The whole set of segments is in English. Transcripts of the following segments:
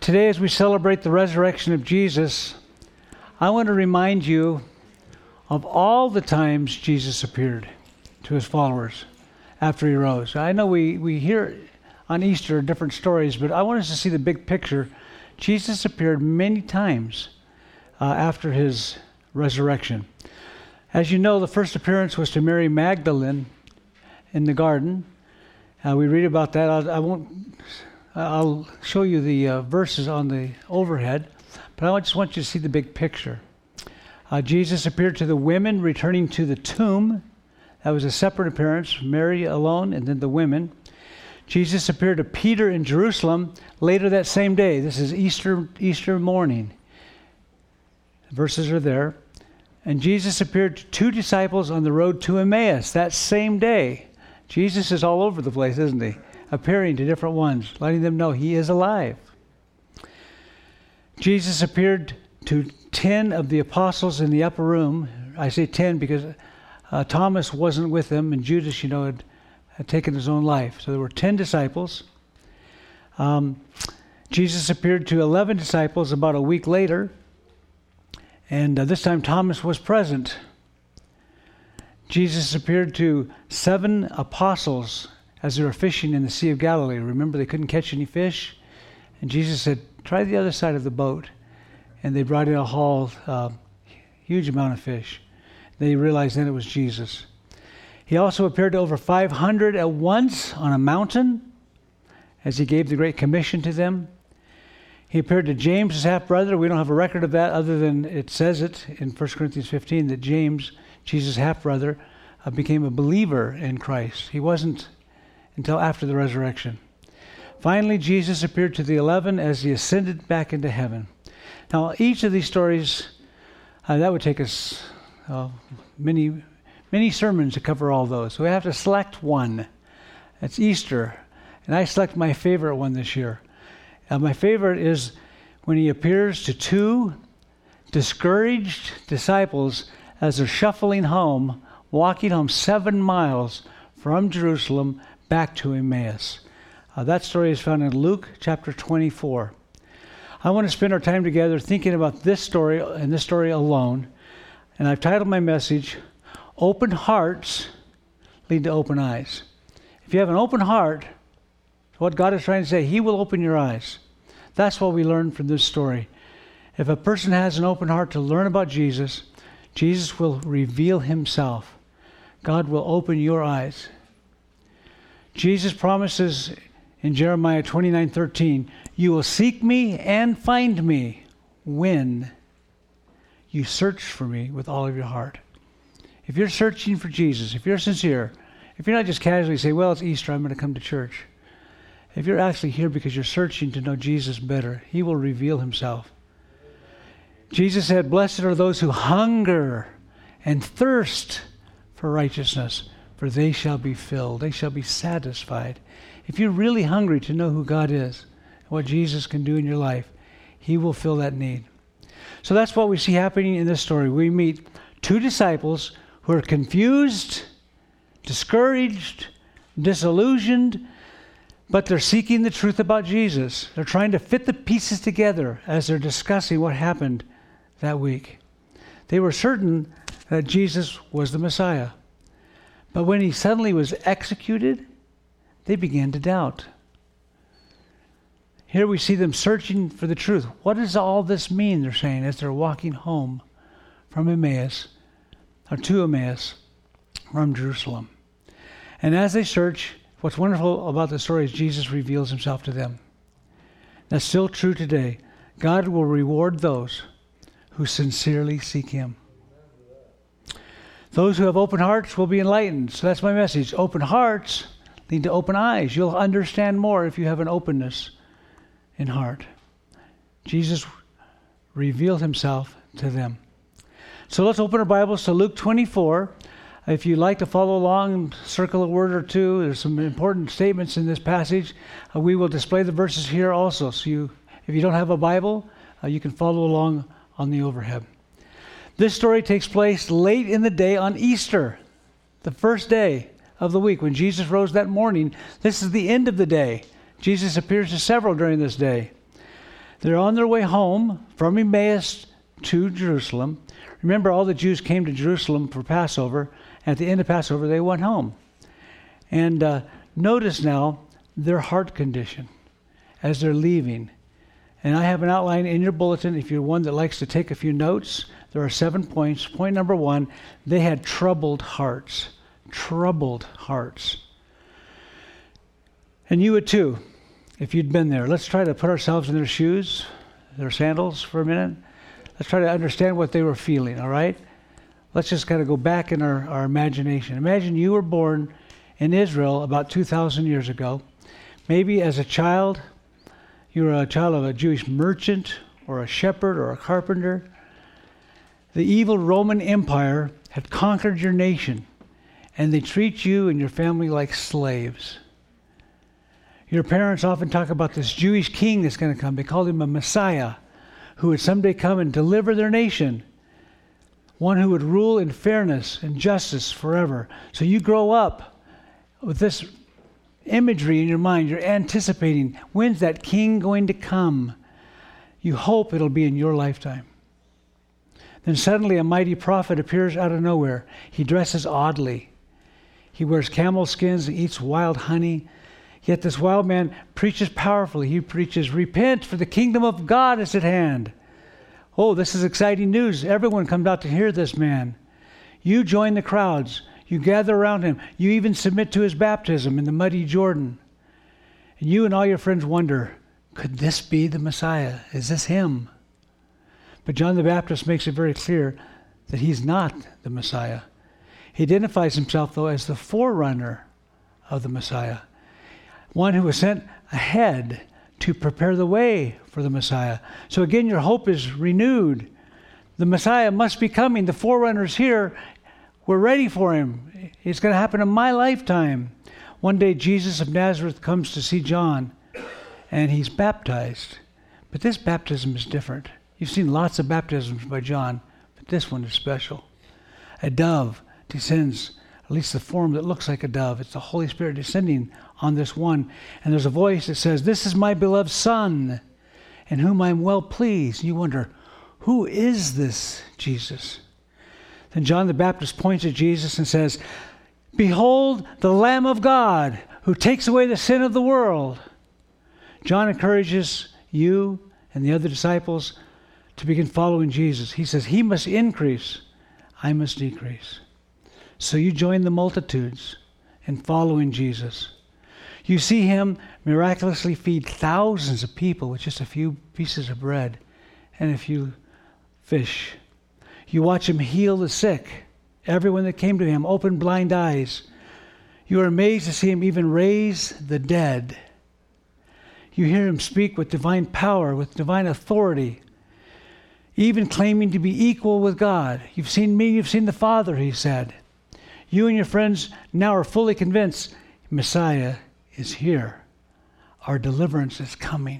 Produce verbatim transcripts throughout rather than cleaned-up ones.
Today, as we celebrate the resurrection of Jesus, I want to remind you of all the times Jesus appeared to his followers after he rose. I know we, we hear on Easter different stories, but I want us to see the big picture. Jesus appeared many times uh, after his resurrection. As you know, the first appearance was to Mary Magdalene in the garden. Uh, we read about that. I'll, I won't. I'll show you the uh, verses on the overhead, but I just want you to see the big picture. Uh, Jesus appeared to the women returning to the tomb. That was a separate appearance, Mary alone and then the women. Jesus appeared to Peter in Jerusalem later that same day. This is Easter, Easter morning. The verses are there. And Jesus appeared to two disciples on the road to Emmaus that same day. Jesus is all over the place, isn't he? Appearing to different ones, letting them know he is alive. Jesus appeared to ten of the apostles in the upper room. I say ten because uh, Thomas wasn't with them, and Judas, you know, had, had taken his own life. So there were ten disciples. Um, Jesus appeared to eleven disciples about a week later, and uh, this time Thomas was present. Jesus appeared to seven apostles as they were fishing in the Sea of Galilee. Remember, they couldn't catch any fish? And Jesus said, try the other side of the boat. And they brought in a haul, uh, huge amount of fish. They realized then it was Jesus. He also appeared to over five hundred at once on a mountain as he gave the Great Commission to them. He appeared to James, his half-brother. We don't have a record of that other than it says it in First Corinthians fifteen that James, Jesus' half-brother, uh, became a believer in Christ. He wasn't until after the resurrection. Finally, Jesus appeared to the eleven as he ascended back into heaven. Now, each of these stories, uh, that would take us uh, many, many sermons to cover all those. So we have to select one. That's Easter. And I select my favorite one this year. Uh, my favorite is when he appears to two discouraged disciples as they're shuffling home, walking home seven miles from Jerusalem back to Emmaus. Uh, that story is found in Luke chapter twenty-four. I want to spend our time together thinking about this story and this story alone. And I've titled my message, Open Hearts Lead to Open Eyes. If you have an open heart, what God is trying to say, he will open your eyes. That's what we learn from this story. If a person has an open heart to learn about Jesus, Jesus will reveal himself. God will open your eyes. Jesus promises in Jeremiah twenty-nine thirteen, you will seek me and find me when you search for me with all of your heart. If you're searching for Jesus, if you're sincere, if you're not just casually say, well, it's Easter, I'm going to come to church. If you're actually here because you're searching to know Jesus better, he will reveal himself. Jesus said, blessed are those who hunger and thirst for righteousness, for they shall be filled. They shall be satisfied. If you're really hungry to know who God is, what Jesus can do in your life, he will fill that need. So that's what we see happening in this story. We meet two disciples who are confused, discouraged, disillusioned, but they're seeking the truth about Jesus. They're trying to fit the pieces together as they're discussing what happened that week. They were certain that Jesus was the Messiah. But when he suddenly was executed, they began to doubt. Here we see them searching for the truth. What does all this mean, they're saying, as they're walking home from Emmaus, or to Emmaus, from Jerusalem. And as they search, what's wonderful about the story is Jesus reveals himself to them. That's still true today. God will reward those who sincerely seek him. Those who have open hearts will be enlightened. So that's my message. Open hearts lead to open eyes. You'll understand more if you have an openness in heart. Jesus revealed himself to them. So let's open our Bibles to Luke twenty-four. If you'd like to follow along, circle a word or two. There's some important statements in this passage. Uh, we will display the verses here also. So you, if you don't have a Bible, uh, you can follow along on the overhead. This story takes place late in the day on Easter, the first day of the week. When Jesus rose that morning, this is the end of the day. Jesus appears to several during this day. They're on their way home from Emmaus to Jerusalem. Remember, all the Jews came to Jerusalem for Passover. At the end of Passover, they went home. And uh, notice now their heart condition as they're leaving. And I have an outline in your bulletin. If you're one that likes to take a few notes, there are seven points. Point number one, they had troubled hearts. Troubled hearts. And you would too, if you'd been there. Let's try to put ourselves in their shoes, their sandals for a minute. Let's try to understand what they were feeling, all right? Let's just kind of go back in our, our imagination. Imagine you were born in Israel about two thousand years ago. Maybe as a child, you were a child of a Jewish merchant or a shepherd or a carpenter. The evil Roman Empire had conquered your nation, and they treat you and your family like slaves. Your parents often talk about this Jewish king that's going to come. They called him a Messiah, who would someday come and deliver their nation. One who would rule in fairness and justice forever. So you grow up with this imagery in your mind. You're anticipating, when's that king going to come? You hope it'll be in your lifetime. Then suddenly a mighty prophet appears out of nowhere. He dresses oddly. He wears camel skins and eats wild honey. Yet this wild man preaches powerfully. He preaches, repent, for the kingdom of God is at hand. Oh, this is exciting news. Everyone comes out to hear this man. You join the crowds. You gather around him. You even submit to his baptism in the muddy Jordan. And you and all your friends wonder, could this be the Messiah? Is this him? But John the Baptist makes it very clear that he's not the Messiah. He identifies himself, though, as the forerunner of the Messiah. One who was sent ahead to prepare the way for the Messiah. So again, your hope is renewed. The Messiah must be coming. The forerunner's here. We're ready for him. It's going to happen in my lifetime. One day, Jesus of Nazareth comes to see John, and he's baptized. But this baptism is different. You've seen lots of baptisms by John, but this one is special. A dove descends, at least the form that looks like a dove. It's the Holy Spirit descending on this one. And there's a voice that says, this is my beloved Son, in whom I'm well pleased. And you wonder, who is this Jesus? Then John the Baptist points at Jesus and says, behold the Lamb of God, who takes away the sin of the world. John encourages you and the other disciples to begin following Jesus. He says, he must increase, I must decrease. So you join the multitudes in following Jesus. You see him miraculously feed thousands of people with just a few pieces of bread and a few fish. You watch him heal the sick, everyone that came to him, open blind eyes. You are amazed to see him even raise the dead. You hear him speak with divine power, with divine authority, even claiming to be equal with God. You've seen me, you've seen the Father, he said. You and your friends now are fully convinced Messiah is here. Our deliverance is coming.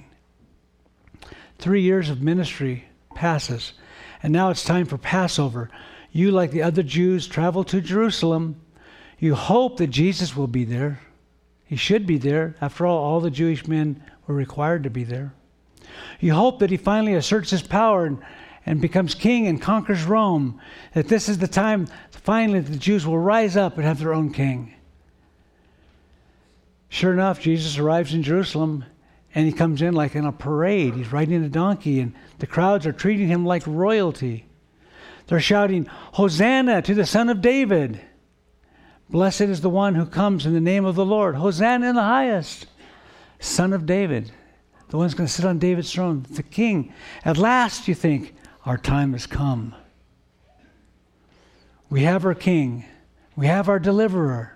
Three years of ministry passes, and now it's time for Passover. You, like the other Jews, travel to Jerusalem. You hope that Jesus will be there. He should be there. After all, all the Jewish men were required to be there. You hope that he finally asserts his power and, and becomes king and conquers Rome. That this is the time finally the Jews will rise up and have their own king. Sure enough, Jesus arrives in Jerusalem, and he comes in like in a parade. He's riding a donkey, and the crowds are treating him like royalty. They're shouting, Hosanna to the Son of David. Blessed is the one who comes in the name of the Lord. Hosanna in the highest. Son of David. The one's going to sit on David's throne. The king. At last, you think, our time has come. We have our king. We have our deliverer.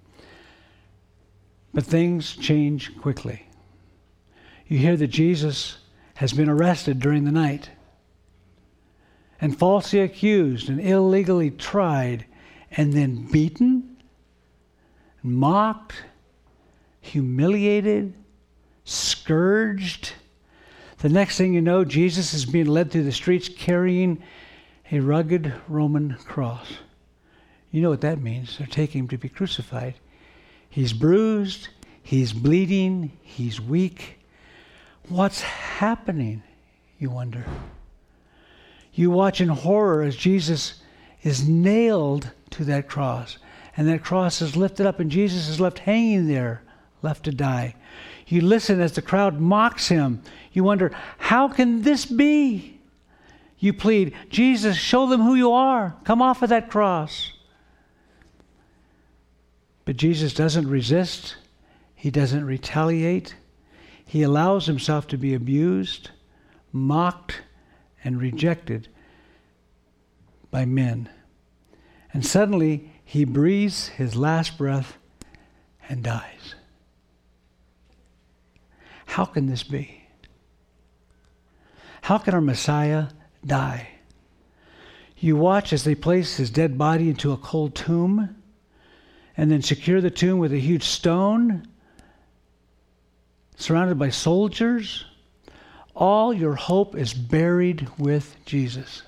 But things change quickly. You hear that Jesus has been arrested during the night and falsely accused and illegally tried and then beaten, mocked, humiliated, scourged. The next thing you know, Jesus is being led through the streets carrying a rugged Roman cross. You know what that means. They're taking him to be crucified. He's bruised, he's bleeding, he's weak. What's happening? you wonder. You watch in horror as Jesus is nailed to that cross. And that cross is lifted up and Jesus is left hanging there, left to die. You listen as the crowd mocks him. You wonder, how can this be? You plead, Jesus, show them who you are. Come off of that cross. But Jesus doesn't resist. He doesn't retaliate. He allows himself to be abused, mocked, and rejected by men. And suddenly, he breathes his last breath and dies. How can this be? How can our Messiah die? You watch as they place his dead body into a cold tomb and then secure the tomb with a huge stone, surrounded by soldiers. All your hope is buried with Jesus.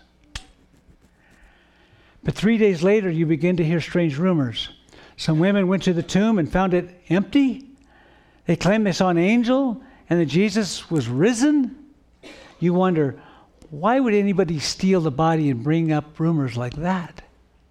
But three days later, you begin to hear strange rumors. Some women went to the tomb and found it empty. They claimed they saw an angel and that Jesus was risen. You wonder, why would anybody steal the body and bring up rumors like that?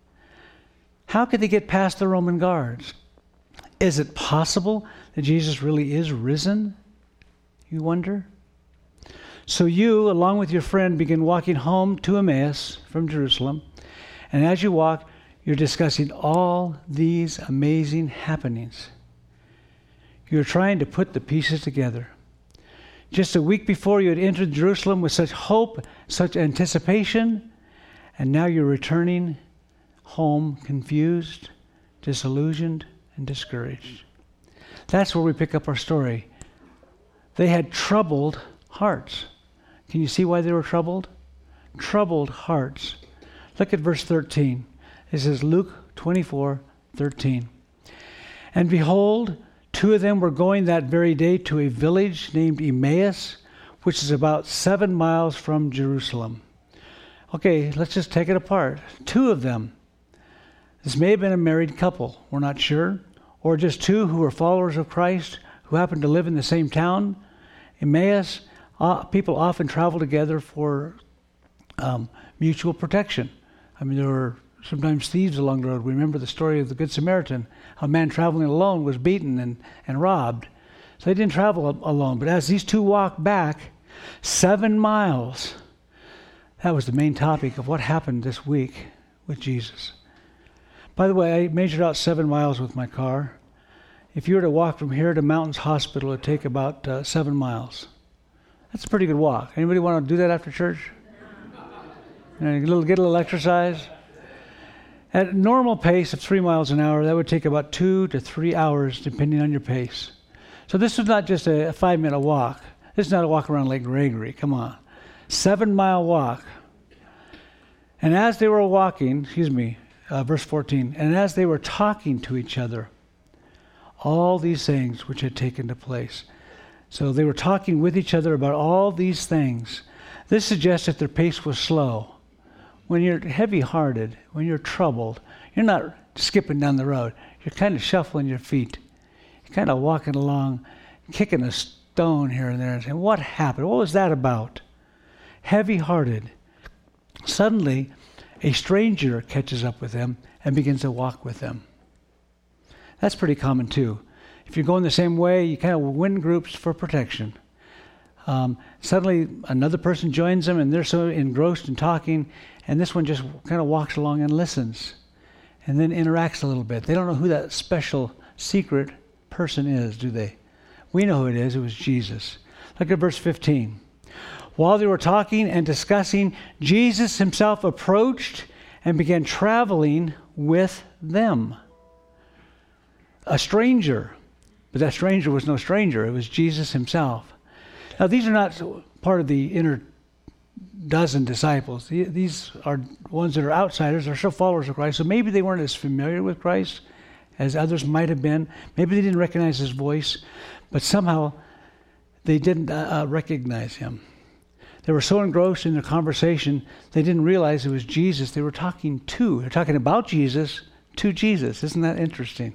How could they get past the Roman guards? Is it possible that Jesus really is risen? You wonder. So you, along with your friend, begin walking home to Emmaus from Jerusalem. And as you walk, you're discussing all these amazing happenings. You're trying to put the pieces together. Just a week before, you had entered Jerusalem with such hope, such anticipation, and now you're returning home confused, disillusioned, and discouraged. That's where we pick up our story. They had troubled hearts. Can you see why they were troubled? Troubled hearts. Look at verse thirteen. This is Luke twenty-four thirteen. And behold, two of them were going that very day to a village named Emmaus, which is about seven miles from Jerusalem. Okay, let's just take it apart. Two of them. This may have been a married couple, we're not sure, or just two who were followers of Christ who happened to live in the same town. Emmaus, uh, people often travel together for um, mutual protection. I mean, there were sometimes thieves along the road. We remember the story of the Good Samaritan. A man traveling alone was beaten and, and robbed. So they didn't travel alone. But as these two walked back seven miles, that was the main topic of what happened this week with Jesus. By the way, I measured out seven miles with my car. If you were to walk from here to Mountains Hospital, it would take about uh, seven miles. That's a pretty good walk. Anybody want to do that after church? You know, get a little, get a little exercise. At a normal pace of three miles an hour, that would take about two to three hours, depending on your pace. So this was not just a, a five-minute walk. This is not a walk around Lake Gregory. Come on. Seven-mile walk. And as they were walking, excuse me, uh, verse fourteen, and as they were talking to each other, all these things which had taken to place. So they were talking with each other about all these things. This suggests that their pace was slow. When you're heavy-hearted, when you're troubled, you're not skipping down the road. You're kind of shuffling your feet. You're kind of walking along, kicking a stone here and there and saying, what happened? What was that about? Heavy-hearted. Suddenly, a stranger catches up with them and begins to walk with them. That's pretty common too. If you're going the same way, you kind of win groups for protection. Um, suddenly, another person joins them, and they're so engrossed in talking, and this one just kind of walks along and listens, and then interacts a little bit. They don't know who that special, secret person is, do they? We know who it is. It was Jesus. Look at verse fifteen. While they were talking and discussing, Jesus himself approached and began traveling with them. A stranger, but that stranger was no stranger. It was Jesus himself. Now, these are not part of the inner dozen disciples. These are ones that are outsiders. They're still followers of Christ. So maybe they weren't as familiar with Christ as others might have been. Maybe they didn't recognize his voice, but somehow they didn't uh, recognize him. They were so engrossed in their conversation, they didn't realize it was Jesus they were talking to. They're talking about Jesus to Jesus. Isn't that interesting?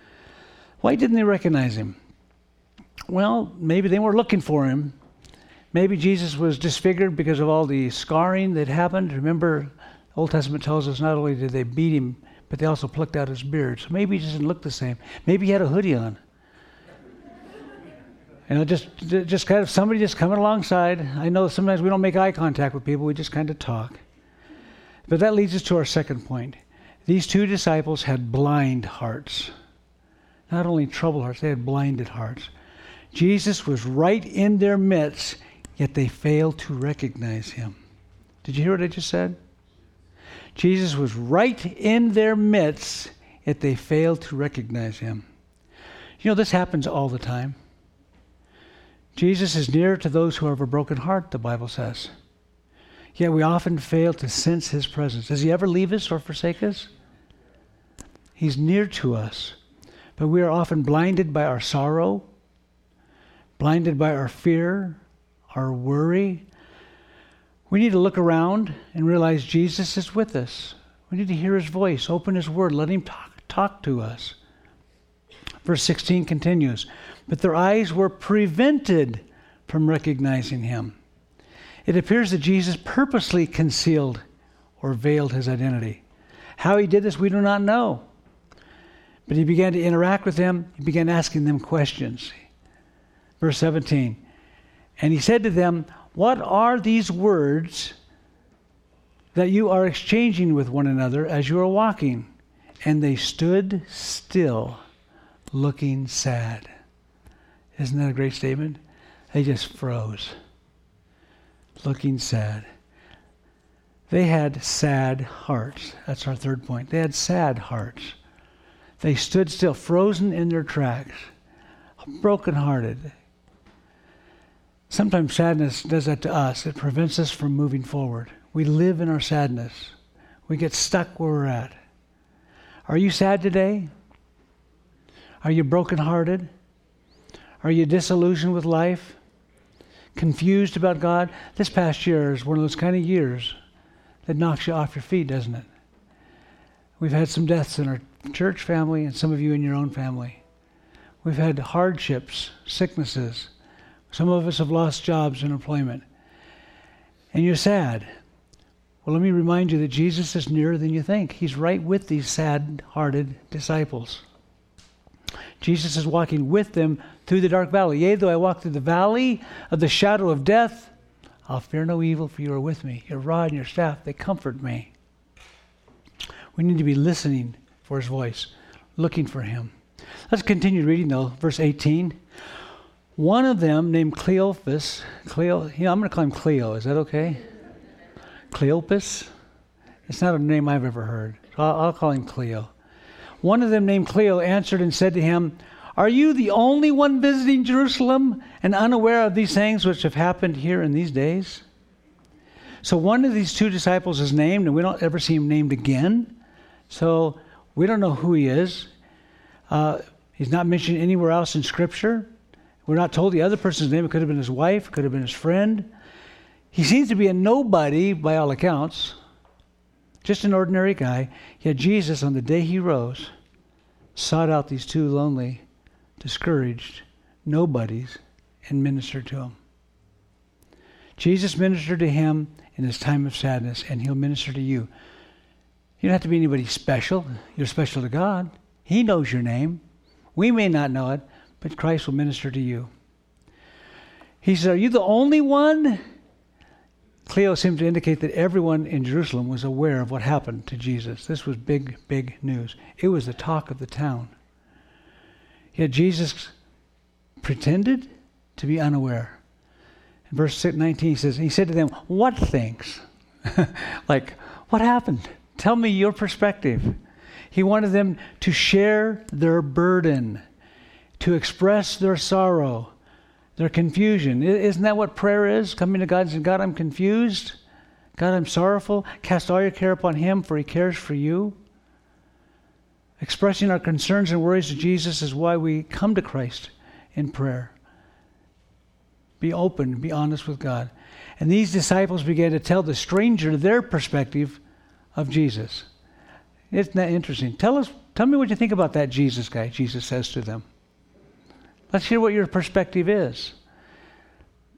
Why didn't they recognize him? Well, maybe they were looking for him. Maybe Jesus was disfigured because of all the scarring that happened. Remember, the Old Testament tells us not only did they beat him, but they also plucked out his beard. So maybe he just didn't look the same. Maybe he had a hoodie on. You know, just just kind of somebody just coming alongside. I know sometimes we don't make eye contact with people. We just kind of talk. But that leads us to our second point. These two disciples had blind hearts. Not only troubled hearts, they had blinded hearts. Jesus was right in their midst, yet they failed to recognize him. Did you hear what I just said? Jesus was right in their midst, yet they failed to recognize him. You know, this happens all the time. Jesus is near to those who have a broken heart, the Bible says. Yet we often fail to sense his presence. Does he ever leave us or forsake us? He's near to us. But we are often blinded by our sorrow, blinded by our fear, our worry. We need to look around and realize Jesus is with us. We need to hear his voice, open his word, let him talk, talk to us. Verse sixteen continues, but their eyes were prevented from recognizing him. It appears that Jesus purposely concealed or veiled his identity. How he did this, we do not know. But he began to interact with them. He began asking them questions. Verse seventeen, and he said to them, what are these words that you are exchanging with one another as you are walking? And they stood still, looking sad. Isn't that a great statement? They just froze, looking sad. They had sad hearts. That's our third point. They had sad hearts. They stood still, frozen in their tracks, brokenhearted. Sometimes sadness does that to us. It prevents us from moving forward. We live in our sadness. We get stuck where we're at. Are you sad today? Are you brokenhearted? Are you disillusioned with life? Confused about God? This past year is one of those kind of years that knocks you off your feet, doesn't it? We've had some deaths in our church family and some of you in your own family. We've had hardships, sicknesses. Some of us have lost jobs and employment. And you're sad. Well, let me remind you that Jesus is nearer than you think. He's right with these sad-hearted disciples. Jesus is walking with them through the dark valley. Yea, though I walk through the valley of the shadow of death, I'll fear no evil, for you are with me. Your rod and your staff, they comfort me. We need to be listening for his voice, looking for him. Let's continue reading, though. Verse eighteen. One of them, named Cleophas, Cleo, you know, I'm going to call him Cleo. Is that okay? Cleopas? It's not a name I've ever heard. So I'll, I'll call him Cleo. One of them, named Cleo, answered and said to him, are you the only one visiting Jerusalem and unaware of these things which have happened here in these days? So one of these two disciples is named, and we don't ever see him named again. So we don't know who he is. Uh, he's not mentioned anywhere else in Scripture. We're not told the other person's name. It could have been his wife, could have been his friend. He seems to be a nobody by all accounts, just an ordinary guy. Yet Jesus, on the day he rose, sought out these two lonely, discouraged nobodies and ministered to them. Jesus ministered to him in his time of sadness, and he'll minister to you. You don't have to be anybody special. You're special to God. He knows your name. We may not know it, but Christ will minister to you. He said, are you the only one? Cleo seemed to indicate that everyone in Jerusalem was aware of what happened to Jesus. This was big, big news. It was the talk of the town. Yet Jesus pretended to be unaware. In verse nineteen, he says, he said to them, what things? Like, what happened? Tell me your perspective. He wanted them to share their burden, to express their sorrow, their confusion. Isn't that what prayer is? Coming to God and saying, God, I'm confused. God, I'm sorrowful. Cast all your care upon him, for he cares for you. Expressing our concerns and worries to Jesus is why we come to Christ in prayer. Be open, be honest with God. And these disciples began to tell the stranger their perspective of Jesus. Isn't that interesting? Tell us, tell me what you think about that Jesus guy, Jesus says to them. Let's hear what your perspective is.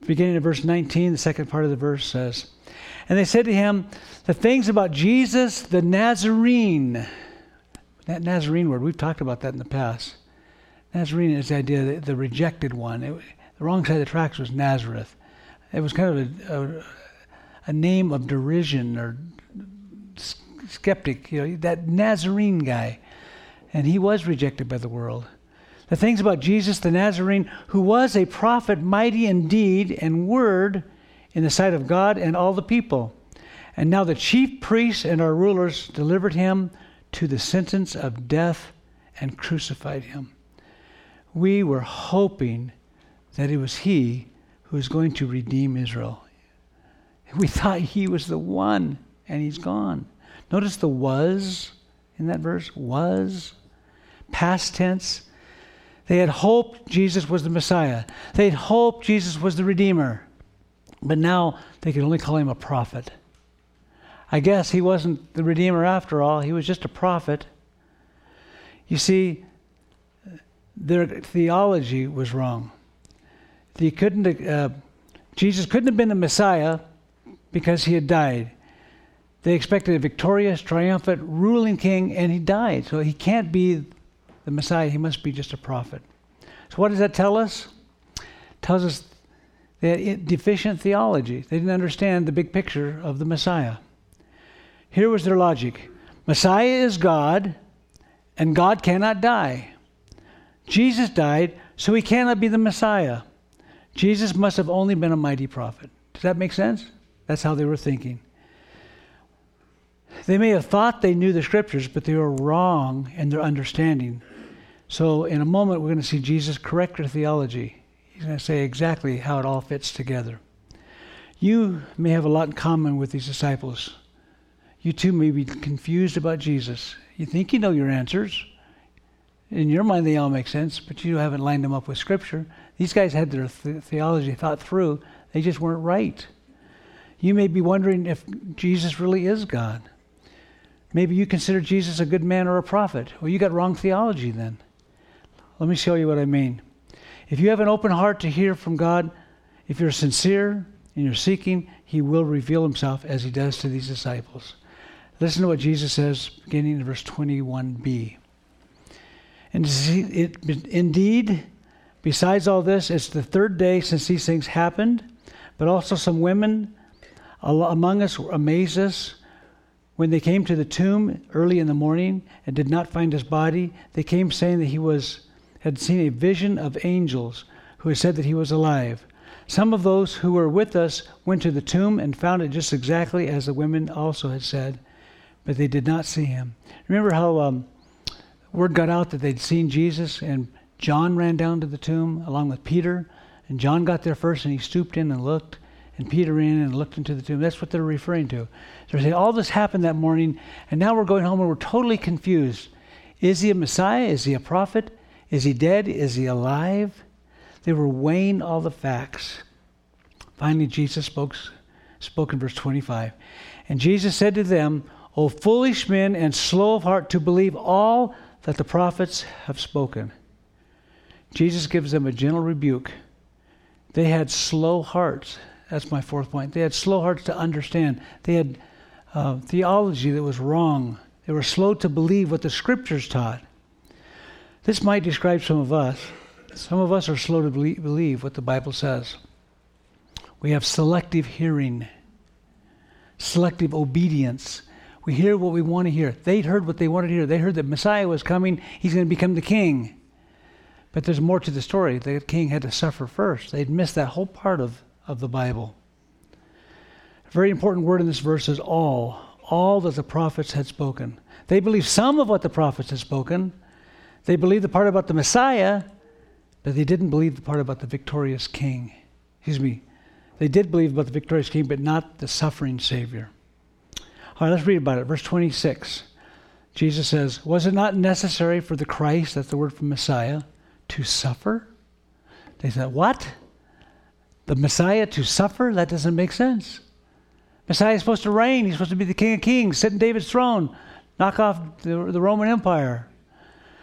beginning of verse nineteen, the second part of the verse says, "And they said to him, the things about Jesus the Nazarene." That Nazarene word, we've talked about that in the past. Nazarene is the idea that the rejected one. It, the wrong side of the tracks was Nazareth. It was kind of a, a, a name of derision or skeptic, you know, that Nazarene guy. And he was rejected by the world. The things about Jesus the Nazarene, who was a prophet, mighty in deed and word in the sight of God and all the people. And now the chief priests and our rulers delivered him to the sentence of death and crucified him. We were hoping that it was he who was going to redeem Israel. We thought he was the one, and he's gone. Notice the was in that verse. Was. Past tense. They had hoped Jesus was the Messiah. They had hoped Jesus was the Redeemer. But now they could only call him a prophet. I guess he wasn't the Redeemer after all. He was just a prophet. You see, their theology was wrong. They couldn't, uh, Jesus couldn't have been the Messiah because he had died. They expected a victorious, triumphant, ruling king, and he died. So he can't be the Messiah. He must be just a prophet. So what does that tell us? It tells us they had deficient theology. They didn't understand the big picture of the Messiah. Here was their logic. Messiah is God, and God cannot die. Jesus died, so he cannot be the Messiah. Jesus must have only been a mighty prophet. Does that make sense? That's how they were thinking. They may have thought they knew the scriptures, but they were wrong in their understanding. So in a moment, we're going to see Jesus correct their theology. He's going to say exactly how it all fits together. You may have a lot in common with these disciples. You too may be confused about Jesus. You think you know your answers. In your mind, they all make sense, but you haven't lined them up with Scripture. These guys had their th- theology thought through. They just weren't right. You may be wondering if Jesus really is God. Maybe you consider Jesus a good man or a prophet. Well, you got wrong theology then. Let me show you what I mean. If you have an open heart to hear from God, if you're sincere and you're seeking, he will reveal himself as he does to these disciples. Listen to what Jesus says, beginning in verse twenty-one b. And it, indeed, besides all this, it's the third day since these things happened, but also some women among us amazed us when they came to the tomb early in the morning and did not find his body. They came saying that he was had seen a vision of angels who had said that he was alive. Some of those who were with us went to the tomb and found it just exactly as the women also had said, but they did not see him. Remember how um, word got out that they'd seen Jesus, and John ran down to the tomb along with Peter, and John got there first and he stooped in and looked, and Peter ran in and looked into the tomb. That's what they're referring to. So they're saying all this happened that morning, and now we're going home and we're totally confused. Is he a Messiah? Is he a prophet? Is he dead? Is he alive? They were weighing all the facts. Finally, Jesus spoke, spoke in verse twenty-five. And Jesus said to them, O foolish men and slow of heart to believe all that the prophets have spoken. Jesus gives them a gentle rebuke. They had slow hearts. That's my fourth point. They had slow hearts to understand. They had uh, theology that was wrong. They were slow to believe what the scriptures taught. This might describe some of us. Some of us are slow to believe what the Bible says. We have selective hearing, selective obedience. We hear what we want to hear. They heard what they wanted to hear. They heard that Messiah was coming. He's going to become the king. But there's more to the story. The king had to suffer first. They'd missed that whole part of, of the Bible. A very important word in this verse is all. All that the prophets had spoken. They believed some of what the prophets had spoken. They believed the part about the Messiah, but they didn't believe the part about the victorious king. Excuse me. They did believe about the victorious king, but not the suffering Savior. All right, let's read about it. Verse twenty-six. Jesus says, was it not necessary for the Christ, that's the word for Messiah, to suffer? They said, what? The Messiah to suffer? That doesn't make sense. Messiah is supposed to reign. He's supposed to be the King of Kings, sit in David's throne, knock off the, the Roman Empire.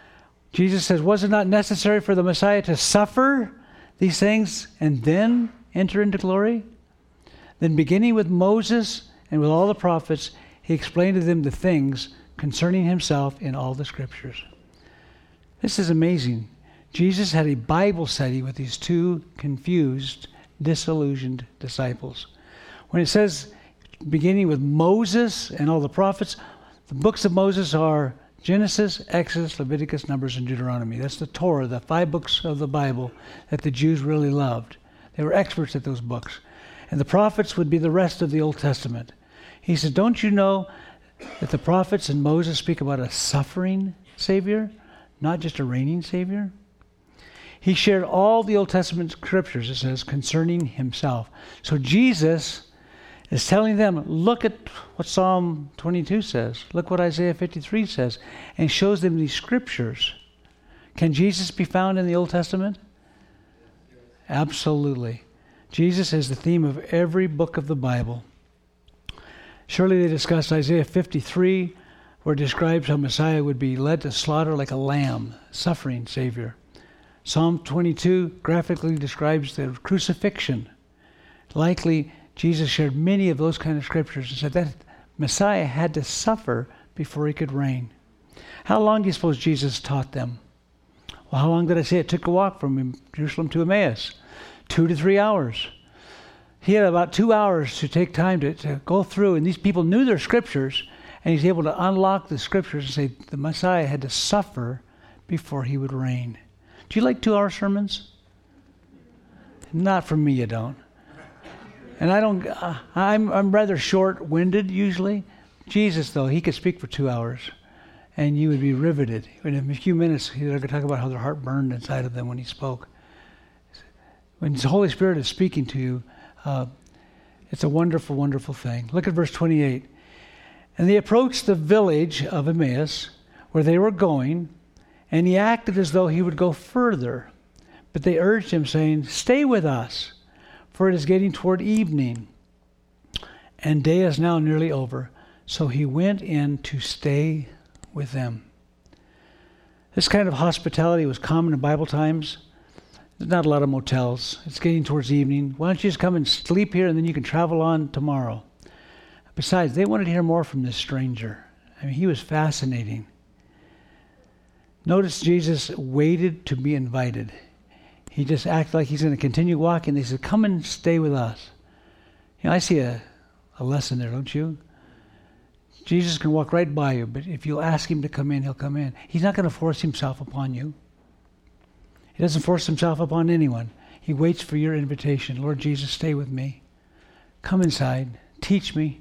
Jesus says, was it not necessary for the Messiah to suffer these things and then enter into glory? Then beginning with Moses and with all the prophets, he explained to them the things concerning himself in all the scriptures. This is amazing. Jesus had a Bible study with these two confused, disillusioned disciples. When it says beginning with Moses and all the prophets, the books of Moses are Genesis, Exodus, Leviticus, Numbers, and Deuteronomy. That's the Torah, the five books of the Bible that the Jews really loved. They were experts at those books. And the prophets would be the rest of the Old Testament. He said, don't you know that the prophets and Moses speak about a suffering Savior, not just a reigning Savior? He shared all the Old Testament scriptures, it says, concerning himself. So Jesus is telling them, look at what Psalm twenty-two says. Look what Isaiah fifty-three says. And shows them these scriptures. Can Jesus be found in the Old Testament? Absolutely. Jesus is the theme of every book of the Bible. Surely they discussed Isaiah fifty-three, where it describes how Messiah would be led to slaughter like a lamb, suffering Savior. Psalm twenty-two graphically describes the crucifixion. Likely, Jesus shared many of those kind of scriptures and said that Messiah had to suffer before he could reign. How long do you suppose Jesus taught them? Well, how long did I say it took to walk from Jerusalem to Emmaus? Two to three hours. He had about two hours to take time to, to go through, and these people knew their scriptures, and he's able to unlock the scriptures and say the Messiah had to suffer before he would reign. Do you like two-hour sermons? Not from me, you don't. And I don't, uh, I'm, I'm rather short-winded usually. Jesus, though, he could speak for two hours, and you would be riveted. In a few minutes, he could talk about how their heart burned inside of them when he spoke. When the Holy Spirit is speaking to you, uh, it's a wonderful, wonderful thing. Look at verse twenty-eight. And they approached the village of Emmaus, where they were going, and he acted as though he would go further. But they urged him, saying, stay with us, for it is getting toward evening, and day is now nearly over. So he went in to stay with them. This kind of hospitality was common in Bible times. There's not a lot of motels. It's getting towards evening. Why don't you just come and sleep here, and then you can travel on tomorrow? Besides, they wanted to hear more from this stranger. I mean, he was fascinating. Notice Jesus waited to be invited. He just acted like he's going to continue walking. They said, come and stay with us. You know, I see a, a lesson there, don't you? Jesus can walk right by you, but if you'll ask him to come in, he'll come in. He's not going to force himself upon you. He doesn't force himself upon anyone. He waits for your invitation. Lord Jesus, stay with me. Come inside. Teach me.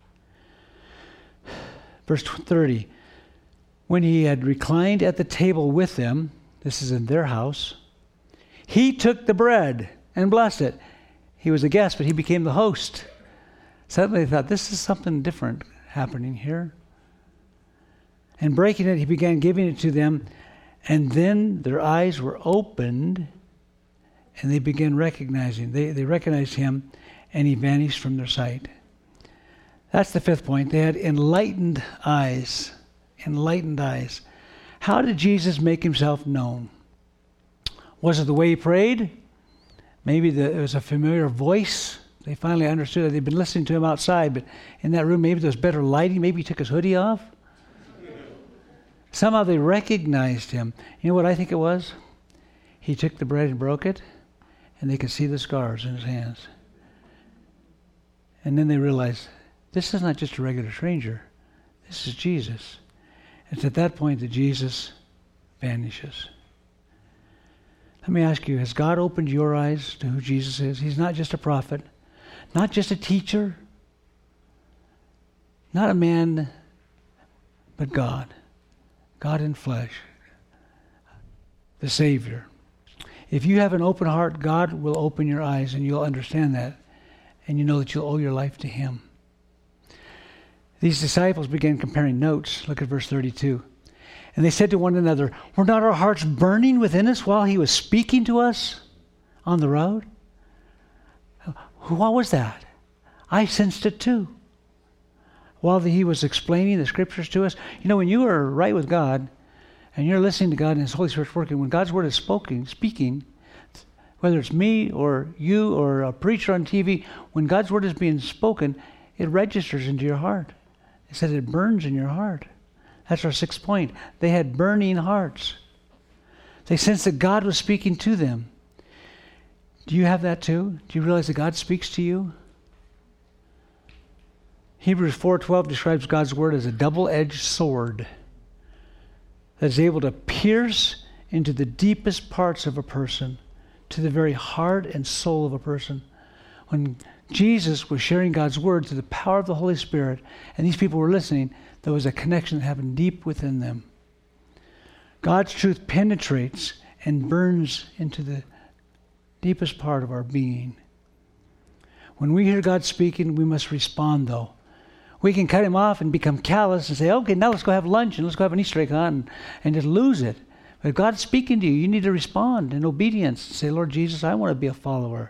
Verse thirty. When he had reclined at the table with them, this is in their house, he took the bread and blessed it. He was a guest, but he became the host. Suddenly they thought, this is something different happening here. And breaking it, he began giving it to them. And then their eyes were opened, and they began recognizing. They, they recognized him, and he vanished from their sight. That's the fifth point. They had enlightened eyes. Enlightened eyes. How did Jesus make himself known? Was it the way he prayed? Maybe the, it was a familiar voice. They finally understood that they'd been listening to him outside, but in that room maybe there was better lighting. Maybe he took his hoodie off. Somehow they recognized him. You know what I think it was? He took the bread and broke it, and they could see the scars in his hands. And then they realized, this is not just a regular stranger. This is Jesus. It's at that point that Jesus vanishes. Let me ask you, has God opened your eyes to who Jesus is? He's not just a prophet, not just a teacher, not a man, but God. God in flesh, the Savior. If you have an open heart, God will open your eyes, and you'll understand that, and you know that you'll owe your life to him. These disciples began comparing notes. Look at verse thirty-two. And they said to one another, were not our hearts burning within us while he was speaking to us on the road? What was that? I sensed it too. While he was explaining the scriptures to us. You know, when you are right with God, and you're listening to God and his Holy Spirit's working, when God's word is spoken, speaking, Whether it's me or you or a preacher on T V, when God's word is being spoken, it registers into your heart. It says it burns in your heart. That's our sixth point. They had burning hearts. They sensed that God was speaking to them. Do you have that too? Do you realize that God speaks to you? Hebrews four twelve describes God's word as a double-edged sword that is able to pierce into the deepest parts of a person, to the very heart and soul of a person. When Jesus was sharing God's word through the power of the Holy Spirit, and these people were listening, there was a connection that happened deep within them. God's truth penetrates and burns into the deepest part of our being. When we hear God speaking, we must respond, though. We can cut him off and become callous and say, okay, now let's go have lunch and let's go have an Easter egg hunt and, and just lose it. But if God's speaking to you, you need to respond in obedience. Say, Lord Jesus, I want to be a follower.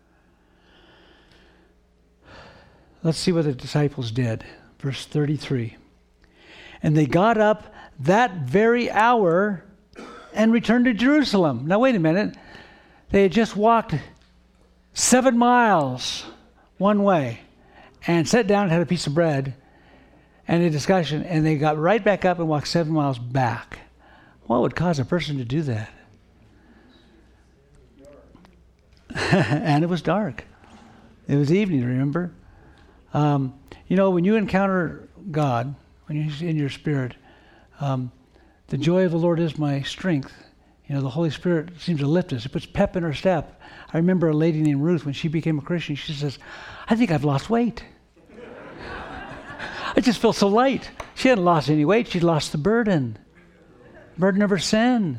Let's see what the disciples did. Verse thirty-three. And they got up that very hour and returned to Jerusalem. Now, wait a minute. They had just walked seven miles one way and sat down and had a piece of bread and a discussion, and they got right back up and walked seven miles back. What would cause a person to do that? And it was dark. It was evening, remember? Um, you know, when you encounter God, when you're in your spirit, um, the joy of the Lord is my strength. You know, the Holy Spirit seems to lift us. It puts pep in our step. I remember a lady named Ruth, when she became a Christian, she says, I think I've lost weight. I just feel so light. She hadn't lost any weight. She'd lost the burden. Burden of her sin.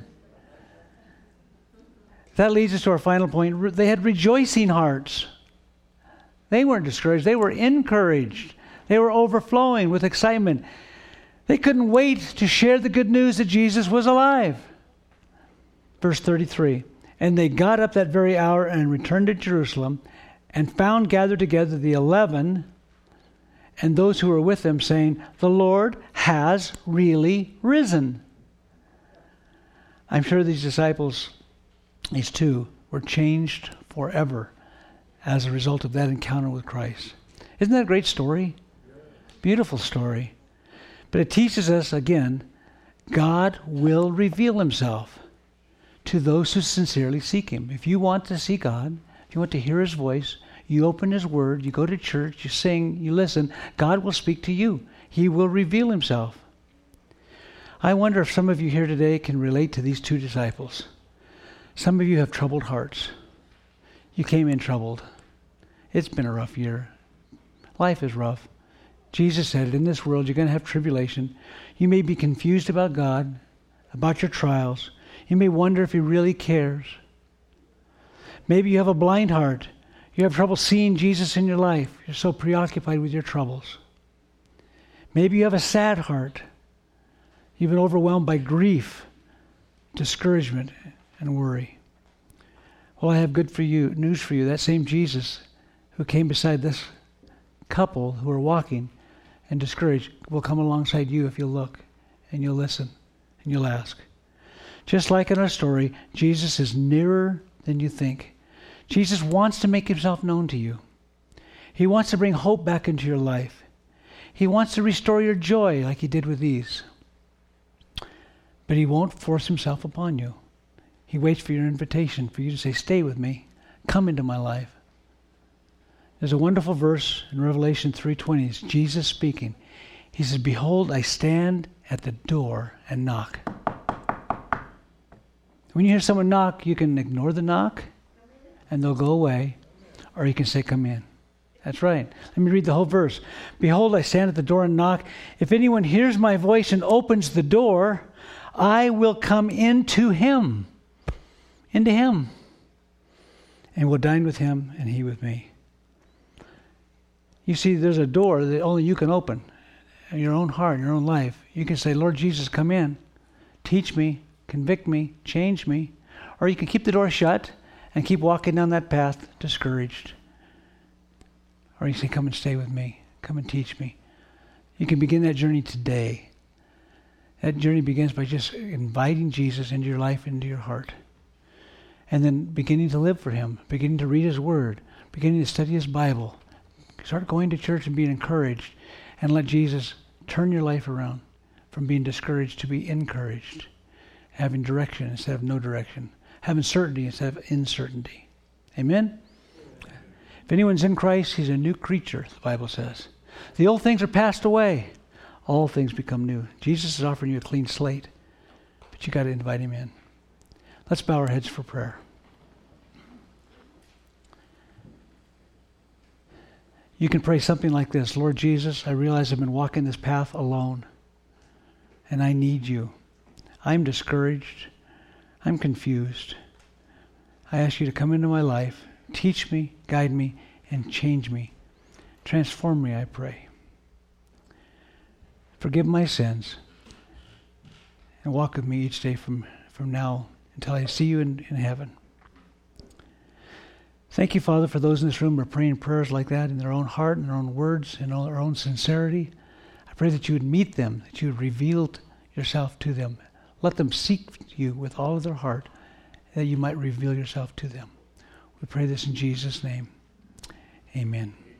That leads us to our final point. They had rejoicing hearts. They weren't discouraged. They were encouraged. They were overflowing with excitement. They couldn't wait to share the good news that Jesus was alive. Verse thirty-three. And they got up that very hour and returned to Jerusalem and found gathered together the eleven and those who were with them, saying, the Lord has really risen. I'm sure these disciples, these two, were changed forever as a result of that encounter with Christ. Isn't that a great story? Beautiful story. But it teaches us, again, God will reveal himself to those who sincerely seek him. If you want to see God, if you want to hear his voice, you open his word, you go to church, you sing, you listen, God will speak to you. He will reveal himself. I wonder if some of you here today can relate to these two disciples. Some of you have troubled hearts. You came in troubled. It's been a rough year. Life is rough. Jesus said, in this world you're going to have tribulation. You may be confused about God, about your trials. You may wonder if he really cares. Maybe you have a blind heart. You have trouble seeing Jesus in your life. You're so preoccupied with your troubles. Maybe you have a sad heart. You've been overwhelmed by grief, discouragement, and worry. Well, I have good for you, news for you. That same Jesus who came beside this couple who are walking and discouraged will come alongside you if you'll look and you'll listen and you'll ask. Just like in our story, Jesus is nearer than you think. Jesus wants to make himself known to you. He wants to bring hope back into your life. He wants to restore your joy like he did with these. But he won't force himself upon you. He waits for your invitation, for you to say, stay with me. Come into my life. There's a wonderful verse in Revelation three twenty. It's Jesus speaking. He says, behold, I stand at the door and knock. When you hear someone knock, you can ignore the knock and they'll go away, or you can say, come in. That's right. Let me read the whole verse. Behold, I stand at the door and knock. If anyone hears my voice and opens the door, I will come into him, into him, and will dine with him and he with me. You see, there's a door that only you can open in your own heart, in your own life. You can say, Lord Jesus, come in. Teach me, convict me, change me. Or you can keep the door shut and keep walking down that path discouraged. Or you say, come and stay with me. Come and teach me. You can begin that journey today. That journey begins by just inviting Jesus into your life, into your heart. And then beginning to live for him, beginning to read his word, beginning to study his Bible. Start going to church and being encouraged, and let Jesus turn your life around from being discouraged to be encouraged, having direction instead of no direction, having certainty instead of uncertainty. Amen? If anyone's in Christ, he's a new creature, the Bible says. The old things are passed away. All things become new. Jesus is offering you a clean slate, but you got to invite him in. Let's bow our heads for prayer. You can pray something like this. Lord Jesus, I realize I've been walking this path alone, and I need you. I'm discouraged. I'm confused. I ask you to come into my life, teach me, guide me, and change me. Transform me, I pray. Forgive my sins, and walk with me each day from, from now until I see you in, in heaven. Thank you, Father, for those in this room who are praying prayers like that in their own heart, in their own words, in their own sincerity. I pray that you would meet them, that you would reveal yourself to them. Let them seek you with all of their heart, that you might reveal yourself to them. We pray this in Jesus' name. Amen.